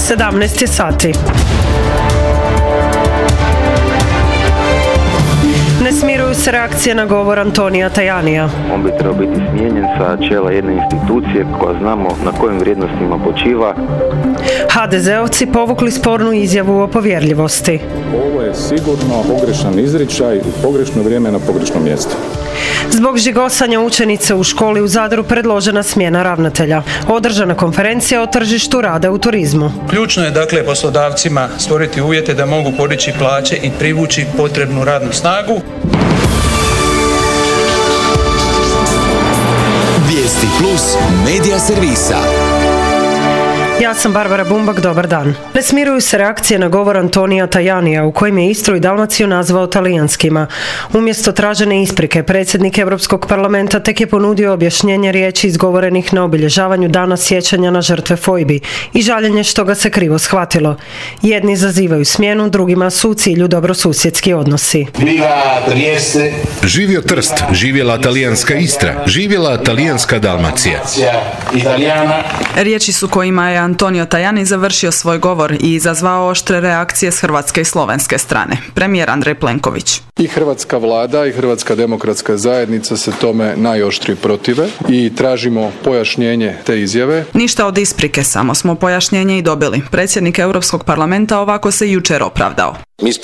17 je sati. Ne smiruju se reakcije na govor Antonija Tajanija. On bi trebao biti smijenjen sa čela jedne institucije koja znamo na kojim vrijednostima počiva. HDZ-ovci povukli spornu izjavu o povjerljivosti. Ovo je sigurno pogrešan izričaj u pogrešno vrijeme na pogrešnom mjestu. Zbog žigosanja učenice u školi u Zadru predložena smjena ravnatelja. Održana konferencija o tržištu rada u turizmu. Ključno je dakle poslodavcima stvoriti uvjete da mogu podići plaće i privući potrebnu radnu snagu. Vijesti plus medija servisa. Ja sam Barbara Bumbak, dobar dan. Ne smiruju se reakcije na govor Antonija Tajanija u kojem je Istru i Dalmaciju nazvao talijanskima. Umjesto tražene isprike, predsjednik Europskog parlamenta tek je ponudio objašnjenje riječi izgovorenih na obilježavanju dana sjećanja na žrtve fojbi i žaljenje što ga se krivo shvatilo. Jedni zazivaju smjenu, drugima su u cilju dobrosusjedski odnosi. Živio Trst, živjela talijanska Istra, živjela talijanska Dalmacija. Riječi su kojima je Antonio Tajani završio svoj govor i izazvao oštre reakcije s hrvatske i slovenske strane. Premijer Andrej Plenković. I hrvatska vlada i Hrvatska demokratska zajednica se tome najoštrije protive i tražimo pojašnjenje te izjave. Ništa od isprike, samo smo pojašnjenje i dobili. Predsjednik Europskog parlamenta ovako se jučer opravdao.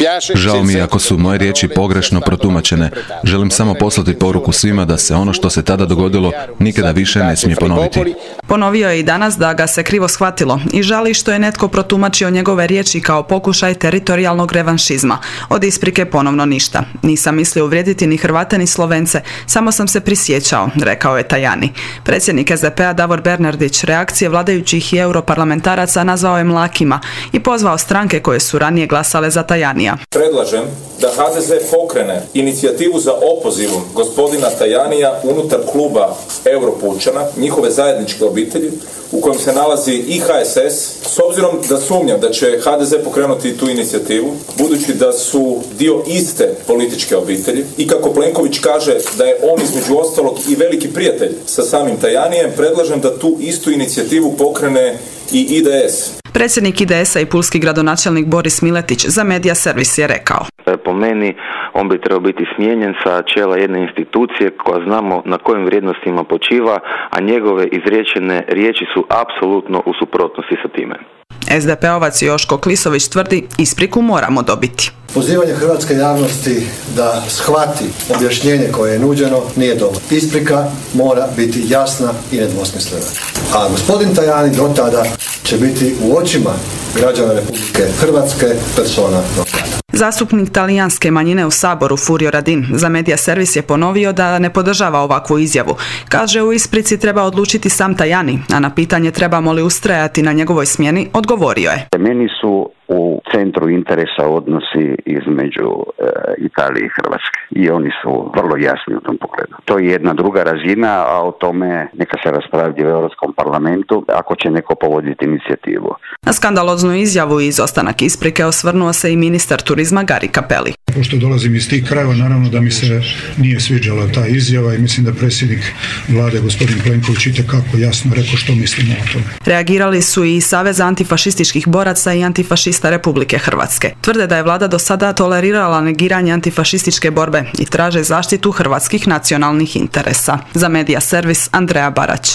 Žao mi je ako su moje riječi pogrešno protumačene. Želim samo poslati poruku svima da se ono što se tada dogodilo nikada više ne smije ponoviti. Ponovio je i danas da ga se krivo shvatilo i žali što je netko protumačio njegove riječi kao pokušaj teritorijalnog revanšizma. Od isprike ponovno ništa. Nisam mislio uvrijediti ni Hrvate ni Slovence, samo sam se prisjećao, rekao je Tajani. Predsjednik SDP-a Davor Bernardić reakcije vladajućih i europarlamentaraca nazvao je mlakima i pozvao stranke koje su ranije glasale za Tajanija. Predlažem da HDZ pokrene inicijativu za opozivom gospodina Tajanija unutar kluba Europučana, njihove zajedničke obitelji, u kojem se nalazi i HSS, s obzirom da sumnjam da će HDZ pokrenuti tu inicijativu, budući da su dio iste političke obitelji i kako Plenković kaže da je on između ostalog i veliki prijatelj sa samim Tajanijem, predlažem da tu istu inicijativu pokrene i IDS. Predsjednik IDS-a i pulski gradonačelnik Boris Miletić za Medija servis je rekao. Po meni on bi trebao biti smijenjen sa čela jedne institucije koja znamo na kojim vrijednostima počiva, a njegove izrečene riječi su apsolutno u suprotnosti sa time. SDP-ovac Joško Klisović tvrdi ispriku moramo dobiti. Pozivanje hrvatske javnosti da shvati objašnjenje koje je nuđeno nije dobro. Isprika mora biti jasna i nedvosmislena. A gospodin Tajani do tada će biti u očima građana Republike Hrvatske persona non grata. Zastupnik talijanske manjine u Saboru Furio Radin za Medija servis je ponovio da ne podržava ovakvu izjavu. Kaže u isprici treba odlučiti sam Tajani, a na pitanje trebamo li ustrajati na njegovoj smjeni odgovorio je. Meni su u centru interesa odnosi između Italije i Hrvatske i oni su vrlo jasni u tom pogledu. To je jedna druga razina, a o tome neka se raspravlja u Europskom parlamentu ako će neko povoditi inicijativu. Na skandaloznu izjavu i izostanak isprike osvrnuo se i ministar turizma Gari Cappelli. Pošto dolazim iz tih krajeva, naravno da mi se nije sviđala ta izjava i mislim da predsjednik vlade gospodin Plenković itekako jasno rekao što mislimo o tome. Reagirali su i Savez antifašističkih boraca i antifašista Republike Hrvatske. Tvrde da je vlada do sada tolerirala negiranje antifašističke borbe i traže zaštitu hrvatskih nacionalnih interesa. Za Medija servis Andreja Barać.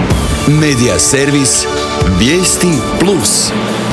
Medija servis Vijesti plus.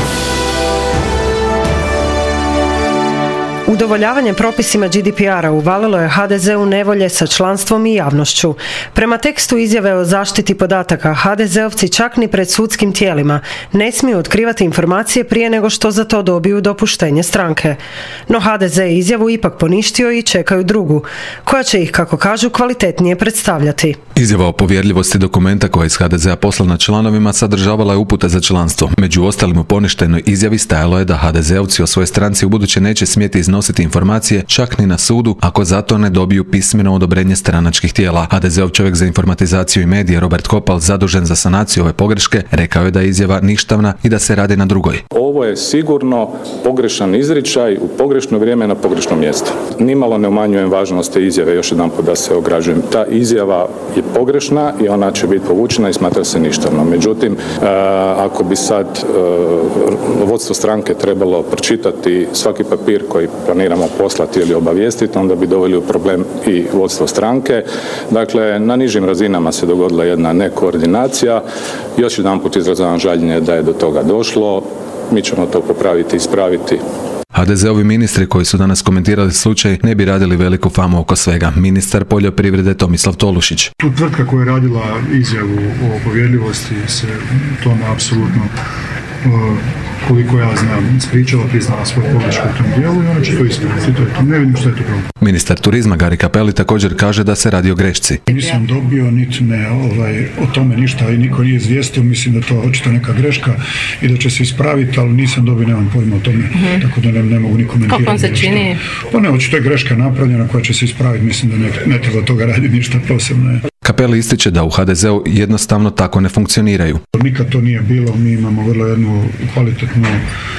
Udovoljavanje propisima GDPR-a uvalilo je HDZ u nevolje sa članstvom i javnošću. Prema tekstu izjave o zaštiti podataka, HDZ-ovci čak ni pred sudskim tijelima ne smiju otkrivati informacije prije nego što za to dobiju dopuštenje stranke. No HDZ je izjavu ipak poništio i čekaju drugu, koja će ih, kako kažu, kvalitetnije predstavljati. Izjava o povjerljivosti dokumenta koja je iz HDZ-a poslana članovima sadržavala je upute za članstvo. Među ostalim u poništenoj izjavi stajalo je da HDZ-ovci o svojoj stranci ubuduće neće smjeti iznositi iznositi informacije čak ni na sudu ako zato ne dobiju pismeno odobrenje stranačkih tijela. HDZ-ov čovjek za informatizaciju i medije Robert Kopal, zadužen za sanaciju ove pogreške, rekao je da je izjava ništavna i da se radi na drugoj. Ovo je sigurno pogrešan izričaj u pogrešno vrijeme na pogrešnom mjestu. Nimalo ne umanjujem važnost te izjave, još jedanput da se ograđujem. Ta izjava je pogrešna i ona će biti povučena i smatra se ništavnom. Međutim, ako bi sad vodstvo stranke trebalo pročitati svaki papir koji planiramo poslati ili obavijestiti, onda bi doveli u problem i vodstvo stranke. Dakle, na nižim razinama se dogodila jedna nekoordinacija. Još jedanput izražavam žaljenje da je do toga došlo. Mi ćemo to popraviti i ispraviti. HDZ-ovi ministri koji su danas komentirali slučaj ne bi radili veliku famu oko svega. Ministar poljoprivrede Tomislav Tolušić. Tu tvrtka koja je radila izjavu o povjerljivosti se tome apsolutno, koliko ja znam, ispričala, priznala svoju pogrešku u tom dijelu i ona će to ispraviti. Ne vidim što je to problem. Ministar turizma Gari Cappelli također kaže da se radi o grešci. Nisam dobio, niti me o tome ništa i niko nije izvijestio. Mislim da to očito neka greška i da će se ispraviti, ali nisam dobio, nemam pojma o tome, tako da ne mogu ni komentirati. Kako vam se čini? Pa ne, očito je greška napravljena koja će se ispraviti. Mislim da ne treba toga raditi ništa posebno. Cappelli ističe da u HDZ-u jednostavno tako ne funkcioniraju. Nikad to nije bilo, mi imamo vrlo jednu kvalitetnu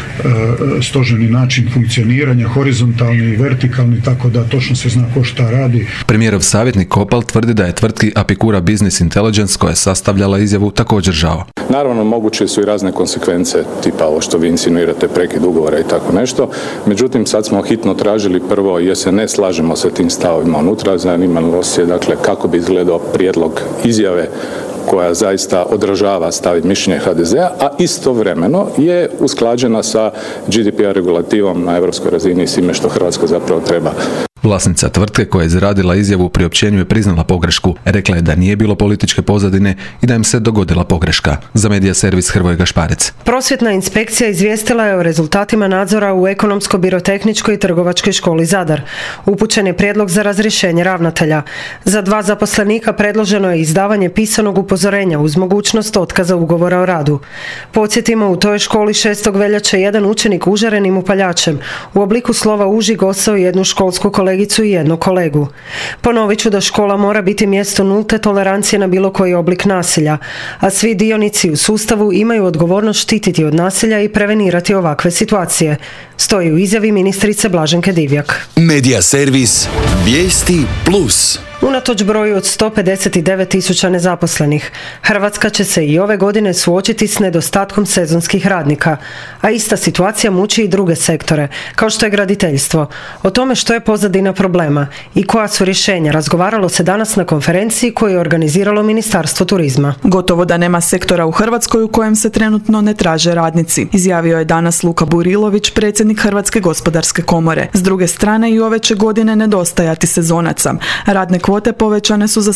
stoženi način funkcioniranja, horizontalni i vertikalni, tako da točno se zna ko šta radi. Premijerov savjetnik Kopal tvrdi da je tvrtki Apicura Business Intelligence koja je sastavljala izjavu također žao. Naravno, moguće su i razne konsekvence, tipa ovo što vi insinuirate, prekid ugovora i tako nešto. Međutim, sad smo hitno tražili prvo, jer se ne slažemo sa tim stavovima unutra, zanimalo se, dakle, kako bi izgledao prijedlog izjave koja zaista odražava stav i mišljenje HDZ-a, a istovremeno je usklađena sa GDPR regulativom na europskoj razini i svime što Hrvatska zapravo treba. Vlasnica tvrtke koja je izradila izjavu u priopćenju je priznala pogrešku. Rekla je da nije bilo političke pozadine i da im se dogodila pogreška. Za medija servis Hrvoje Gašparec. Prosvjetna inspekcija izvijestila je o rezultatima nadzora u Ekonomsko-birotehničkoj i Trgovačkoj školi Zadar. Upućen je prijedlog za razrješenje ravnatelja. Za 2 zaposlenika predloženo je izdavanje pisanog upozorenja uz mogućnost otkaza ugovora o radu. Podsjetimo, u toj školi 6. veljače jedan učenik užarenim upaljačem u obliku slova uži gosao jednu školsku kolegicu i jednog kolegu. Ponovit ću da škola mora biti mjesto nulte tolerancije na bilo koji oblik nasilja, a svi dionici u sustavu imaju odgovornost štititi od nasilja i prevenirati ovakve situacije. Stoji u izjavi ministrice Blaženke Divjak. Medija servis Vijesti Plus. Unatoč broju od 159.000 nezaposlenih, Hrvatska će se i ove godine suočiti s nedostatkom sezonskih radnika, a ista situacija muči i druge sektore, kao što je graditeljstvo. O tome što je pozadina problema i koja su rješenja razgovaralo se danas na konferenciji koju je organiziralo Ministarstvo turizma. Gotovo da nema sektora u Hrvatskoj u kojem se trenutno ne traže radnici, izjavio je danas Luka Burilović, predsjednik Hrvatske gospodarske komore. S druge strane, i ove će godine nedostajati sezonaca. Radne kvote povećane su za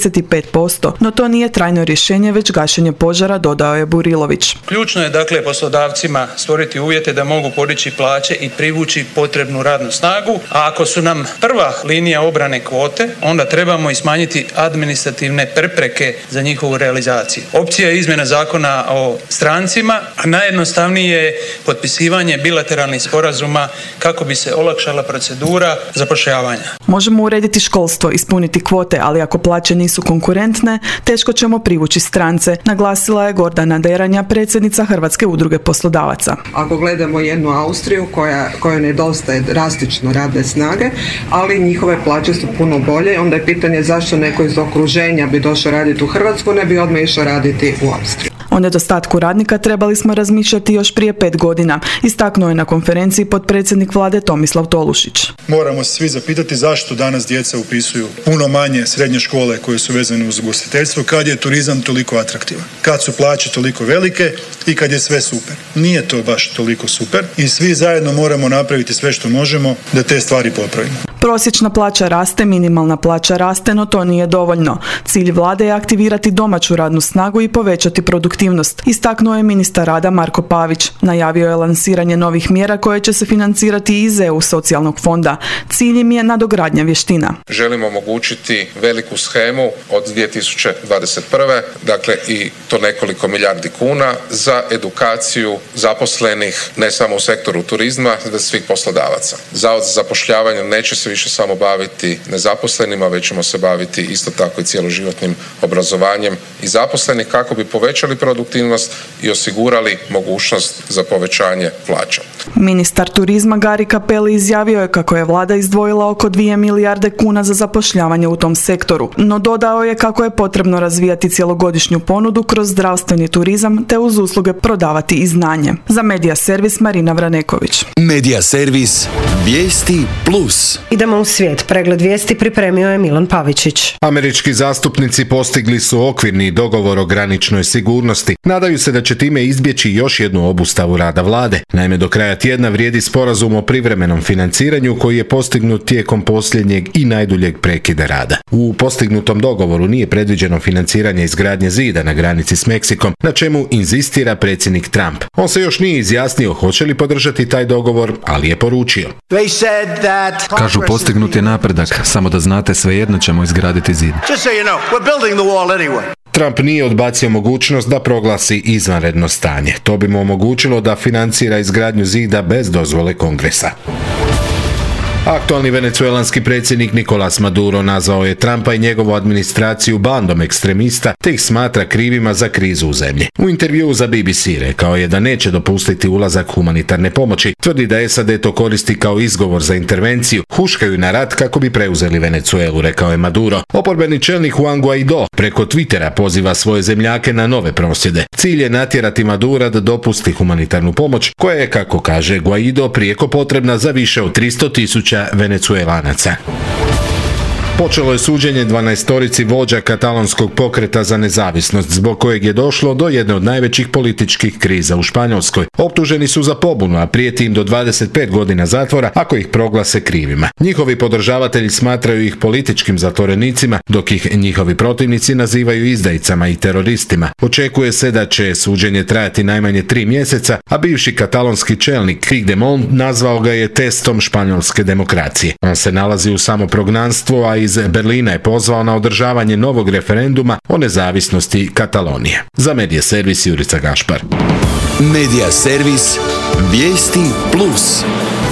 75%, no to nije trajno rješenje, već gašenje požara, dodao je Burilović. Ključno je dakle poslodavcima stvoriti uvjete da mogu podići plaće i privući potrebnu radnu snagu, a ako su nam prva linija obrane kvote, onda trebamo i smanjiti administrativne prepreke za njihovu realizaciju. Opcija je izmjena zakona o strancima, a najjednostavnije je potpisivanje bilateralnih sporazuma kako bi se olakšala procedura zapošljavanja. Možemo urediti školstvo, ispuniti kvote, ali ako plaće nisu konkurentne, teško ćemo privući strance, naglasila je Gordana Deranja, predsjednica Hrvatske udruge poslodavaca. Ako gledamo jednu Austriju kojoj nedostaje drastično radne snage, ali njihove plaće su puno bolje, onda je pitanje zašto neko iz okruženja bi došao raditi u Hrvatsku, ne bi odmah išao raditi u Austriju. O nedostatku radnika trebali smo razmišljati još prije 5 godina, istaknuo je na konferenciji potpredsjednik vlade Tomislav Tolušić. Moramo se svi zapitati zašto danas djeca upisuju puno manje srednje škole koje su vezane uz ugostiteljstvo kad je turizam toliko atraktivan, kad su plaće toliko velike i kad je sve super. Nije to baš toliko super i svi zajedno moramo napraviti sve što možemo da te stvari popravimo. Prosječna plaća raste, minimalna plaća raste, no to nije dovoljno. Cilj vlade je aktivirati domaću radnu snagu i povećati produktivnost aktivnost, istaknuo je ministar rada Marko Pavić. Najavio je lansiranje novih mjera koje će se financirati iz EU socijalnog fonda. Cilj im je nadogradnja vještina. Želimo omogućiti veliku shemu od 2021. Dakle i to nekoliko milijardi kuna za edukaciju zaposlenih ne samo u sektoru turizma, već svih poslodavaca. Zavod za zapošljavanje neće se više samo baviti nezaposlenima, već ćemo se baviti isto tako i cjeloživotnim obrazovanjem i zaposlenih kako bi povećali produktivnost i osigurali mogućnost za povećanje plaća. Ministar turizma Gari Cappelli izjavio je kako je vlada izdvojila oko 2 milijarde kuna za zapošljavanje u tom sektoru, no dodao je kako je potrebno razvijati cjelogodišnju ponudu kroz zdravstveni turizam te uz usluge prodavati i znanje. Za Medija servis Marina Vraneković. Medija servis Vijesti Plus. Idemo u svijet. Pregled vijesti pripremio je Milan Pavičić. Američki zastupnici postigli su okvirni dogovor o graničnoj sigurnosti. Nadaju se da će time izbjeći još jednu obustavu rada vlade. Naime, do kraja tjedna vrijedi sporazum o privremenom financiranju koji je postignut tijekom posljednjeg i najduljeg prekida rada. U postignutom dogovoru nije predviđeno financiranje izgradnje zida na granici s Meksikom, na čemu inzistira predsjednik Trump. On se još nije izjasnio hoće li podržati taj dogovor, ali je poručio. Kažu postignut je napredak, samo da znate svejedno ćemo izgraditi zid. Trump nije odbacio mogućnost da proglasi izvanredno stanje. To bi mu omogućilo da financira izgradnju zida bez dozvole Kongresa. Aktualni venecuelanski predsjednik Nicolás Maduro nazvao je Trumpa i njegovu administraciju bandom ekstremista te ih smatra krivima za krizu u zemlji. U intervjuu za BBC rekao je da neće dopustiti ulazak humanitarne pomoći. Tvrdi da SAD to koristi kao izgovor za intervenciju. Huškaju na rat kako bi preuzeli Venecuelu, rekao je Maduro. Oporbeni čelnik Juan Guaidó preko Twittera poziva svoje zemljake na nove prosvjede. Cilj je natjerati Madura da dopusti humanitarnu pomoć koja je, kako kaže Guaidó, prijeko potrebna za više od 300.000 Venecuelanaca. Počelo je suđenje 12 vođa katalonskog pokreta za nezavisnost, zbog kojeg je došlo do jedne od najvećih političkih kriza u Španjolskoj. Optuženi su za pobunu, a prijeti im do 25 godina zatvora ako ih proglase krivima. Njihovi podržavatelji smatraju ih političkim zatvorenicima, dok ih njihovi protivnici nazivaju izdajicama i teroristima. Očekuje se da će suđenje trajati najmanje 3 mjeseca, a bivši katalonski čelnik Puigdemont nazvao ga je testom španjolske demokracije. On se nalazi u samoprognanstvu, a iz Berlina je pozvao na održavanje novog referenduma o nezavisnosti Katalonije. Za Medija servis Jurica Gašpar. Medija servis Vijesti Plus.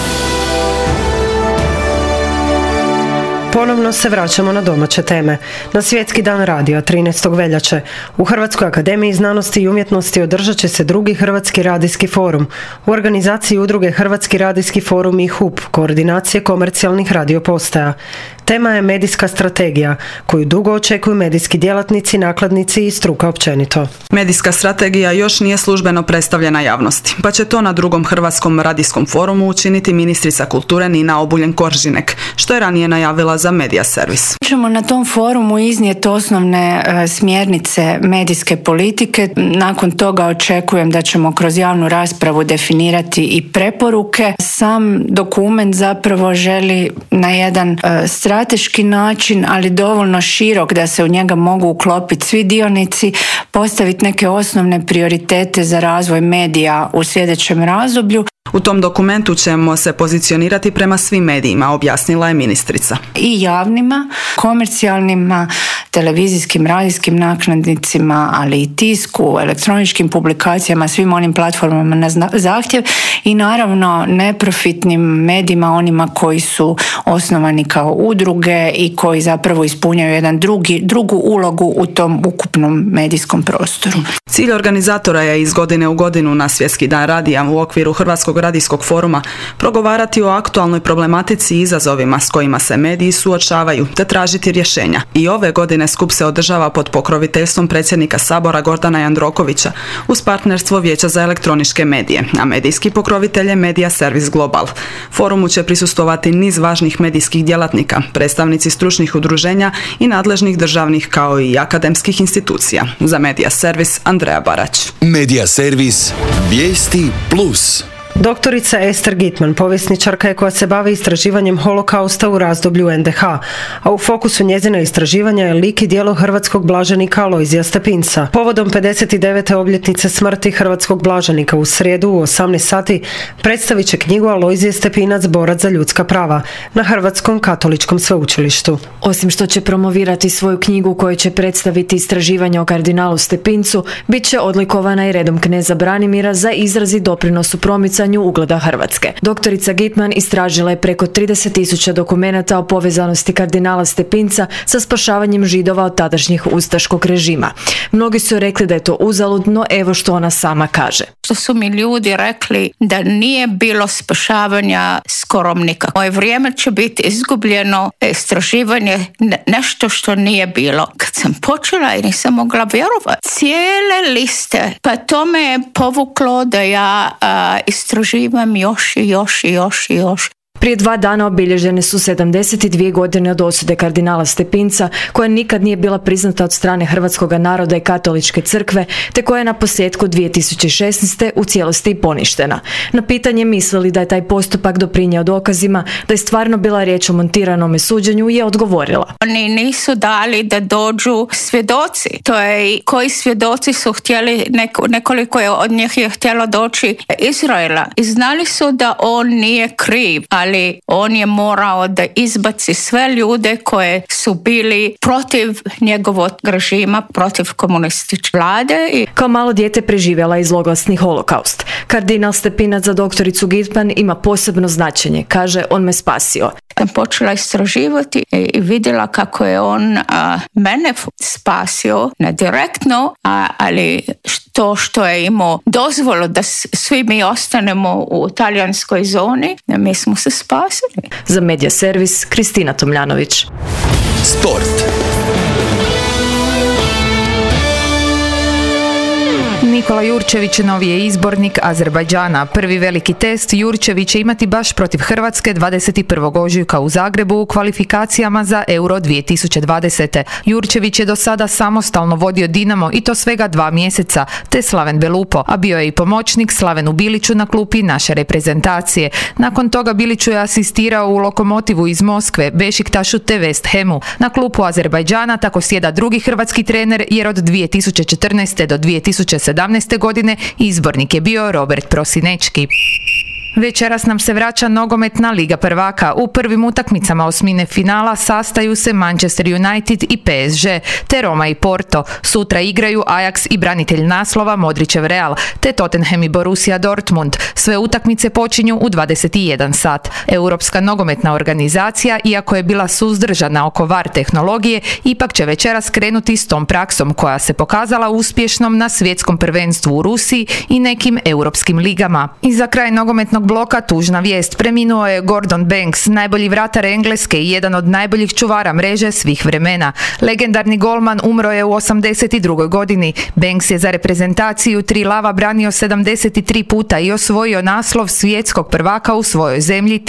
Ponovno se vraćamo na domaće teme. Na Svjetski dan radija 13. veljače u Hrvatskoj akademiji znanosti i umjetnosti održat će se drugi Hrvatski radijski forum. U organizaciji udruge Hrvatski radijski forum i HUP, koordinacije komercijalnih radiopostaja. Tema je medijska strategija, koju dugo očekuju medijski djelatnici, nakladnici i struka općenito. Medijska strategija još nije službeno predstavljena javnosti, pa će to na drugom Hrvatskom radijskom forumu učiniti ministrica kulture Nina Obuljen-Koržinek, što je ranije najavila za Medija servis. Ćemo na tom forumu iznijeti osnovne smjernice medijske politike. Nakon toga očekujem da ćemo kroz javnu raspravu definirati i preporuke. Sam dokument zapravo želi na jedan strateški način, ali dovoljno širok da se u njega mogu uklopiti svi dionici, postaviti neke osnovne prioritete za razvoj medija u sljedećem razdoblju. U tom dokumentu ćemo se pozicionirati prema svim medijima, objasnila je ministrica. I javnima, komercijalnima, televizijskim, radijskim nakladnicima, ali i tisku, elektroničkim publikacijama, svim onim platformama na zahtjev i naravno neprofitnim medijima, onima koji su osnovani kao udruge i koji zapravo ispunjaju jedan drugu ulogu u tom ukupnom medijskom prostoru. Cilj organizatora je iz godine u godinu na Svjetski dan radija u okviru Hrvatskog radijskog foruma progovarati o aktualnoj problematici i izazovima s kojima se mediji suočavaju te tražiti rješenja. I ove godine skup se održava pod pokroviteljstvom predsjednika Sabora Gordana Jandrokovića uz partnerstvo Vijeća za elektroničke medije, a medijski pokrovitelj je Medija servis Global. Forumu će prisustvovati niz važnih medijskih djelatnika, predstavnici stručnih udruženja i nadležnih državnih kao i akademskih institucija. Za Medija servis Andreja Barać. Medija servis Vijesti Plus. Doktorica Ester Gitman, povjesničarka je koja se bavi istraživanjem holokausta u razdoblju NDH, a u fokusu njezina istraživanja je lik i djelo hrvatskog blaženika Alojzija Stepinca. Povodom 59. obljetnice smrti hrvatskog blaženika u srijedu u 18 sati predstavit će knjigu Alojzije Stepinac, borac za ljudska prava na Hrvatskom katoličkom sveučilištu. Osim što će promovirati svoju knjigu koju će predstaviti istraživanja o kardinalu Stepincu, bit će odlikovana i redom kneza Branimira za izrazit doprinos u promicanju ugleda Hrvatske. Doktorica Gitman istražila je preko 30.000 dokumenata o povezanosti kardinala Stepinca sa spašavanjem Židova od tadašnjih ustaškog režima. Mnogi su rekli da je to uzaludno, evo što ona sama kaže. Što su mi ljudi rekli da nije bilo spašavanja skoro nikako. Moje vrijeme će biti izgubljeno, istraživanje nešto što nije bilo. Kad sam počela i nisam mogla vjerovati. Cijele liste, pa to me je povuklo da ja istraživam još. Prije 2 dana obilježene su 72 godine od osude kardinala Stepinca, koja nikad nije bila priznata od strane hrvatskog naroda i katoličke crkve, te koja je na posljedku 2016. u cijelosti poništena. Na pitanje mislili da je taj postupak doprinjeo dokazima, da je stvarno bila riječ o montiranome suđenju, je odgovorila. Oni nisu dali da dođu svjedoci. To je koji svjedoci su htjeli, nekoliko od njih je htjelo doći Izraela. I znali su da on nije kriv, ali on je morao da izbaci sve ljude koje su bili protiv njegovog režima, protiv komunističke vlade. Kao malo dijete preživjela je zloglasni holokaust. Kardinal Stepinac za doktoricu Gitman ima posebno značenje. Kaže, on me spasio. Sam počela istraživati i vidjela kako je on mene spasio, ne direktno, ali to što je imao dozvolu da svi mi ostanemo u talijanskoj zoni, mi smo se spasili. Za Medija servis, Kristina Tomljanović. Sport. Nikola Jurčević novi je izbornik Azerbajdžana. Prvi veliki test Jurčević će imati baš protiv Hrvatske 21. ožujka u Zagrebu u kvalifikacijama za Euro 2020. Jurčević je do sada samostalno vodio Dinamo i to svega 2 mjeseca, te Slaven Belupo, a bio je i pomoćnik Slavenu Biliću na klupi naše reprezentacije. Nakon toga Biliću je asistirao u Lokomotivu iz Moskve, Bešiktašu te West Hamu. Na klupu Azerbajdžana tako sjeda drugi hrvatski trener, jer od 2014. do 2017. godine izbornik je bio Robert Prosinečki. Večeras nam se vraća nogometna Liga prvaka. U prvim utakmicama osmine finala sastaju se Manchester United i PSG, te Roma i Porto. Sutra igraju Ajax i branitelj naslova Modrićev Real, te Tottenham i Borussia Dortmund. Sve utakmice počinju u 21 sat. Europska nogometna organizacija, iako je bila suzdržana oko VAR tehnologije, ipak će večeras krenuti s tom praksom koja se pokazala uspješnom na svjetskom prvenstvu u Rusiji i nekim europskim ligama. I za kraj nogometnog bloka tužna vijest. Preminuo je Gordon Banks, najbolji vratar Engleske i jedan od najboljih čuvara mreže svih vremena. Legendarni golman umro je u 82. godini. Banks je za reprezentaciju Tri lava branio 73 puta i osvojio naslov svjetskog prvaka u svojoj zemlji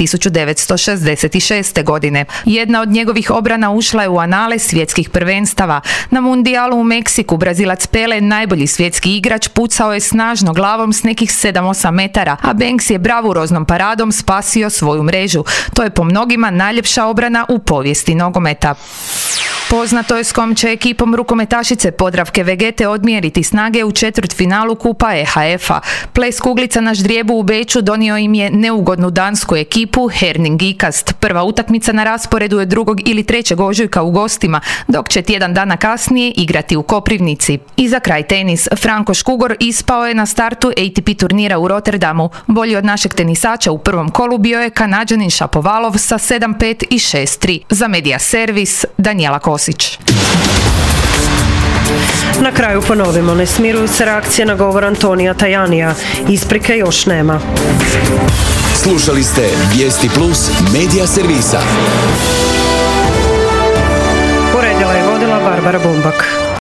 1966. godine. Jedna od njegovih obrana ušla je u anale svjetskih prvenstava. Na mundijalu u Meksiku Brazilac Pele, najbolji svjetski igrač, pucao je snažno glavom s nekih 7-8 metara, a Banks je bravuroznom paradom spasio svoju mrežu. To je po mnogima najljepša obrana u povijesti nogometa. Poznato je s kom će ekipom rukometašice Podravke Vegete odmjeriti snage u četvrtfinalu Kupa EHF-a. Ples kuglica na ždrijebu u Beču donio im je neugodnu dansku ekipu Herning Ikast. Prva utakmica na rasporedu je 2. ili 3. ožujka u gostima, dok će tjedan dana kasnije igrati u Koprivnici. I za kraj tenis. Franko Škugor ispao je na startu ATP turnira u Rotterdamu. Bolji od našeg tenisača u prvom kolu bio je Kanađanin Šapovalov sa 7-5 i 6-3. Za Medija servis, Danijela Kosić. Na kraju ponovimo, ne smiruju se reakcije na govor Antonija Tajanija. Isprike još nema. Slušali ste Vijesti Plus Medija servisa. Uredila je vodila Barbara Bumbak.